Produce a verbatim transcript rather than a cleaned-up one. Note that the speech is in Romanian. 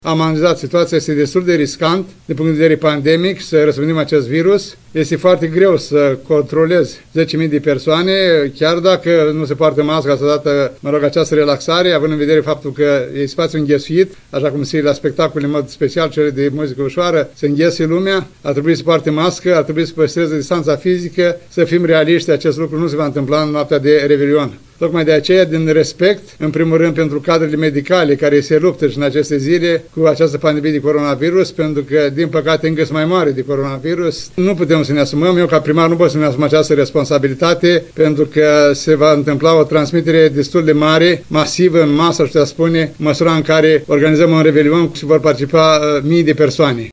Am analizat situația, este destul de riscant din punct de vedere pandemic să răspândim acest virus. Este foarte greu să controlezi zece mii de persoane, chiar dacă nu se poartă masca să dată, mă rog, această relaxare, având în vedere faptul că e spațiu înghesuit, așa cum se la spectacole în mod special, cele de muzică ușoară, se înghese lumea, ar trebui să poarte mască, ar trebui să păstreze distanța fizică, să fim realiști, acest lucru nu se va întâmpla în noaptea de Revelion. Tocmai de aceea, din respect, în primul rând pentru cadrele medicale care se luptă și în aceste zile cu această pandemie de coronavirus, pentru că, din păcate, încă sunt mai mari de coronavirus, nu putem să ne asumăm. Eu, ca primar, nu pot să ne asum această responsabilitate, pentru că se va întâmpla o transmitere destul de mare, masivă, în masă, aș putea spune, măsura în care organizăm un Revelion și vor participa uh, mii de persoane.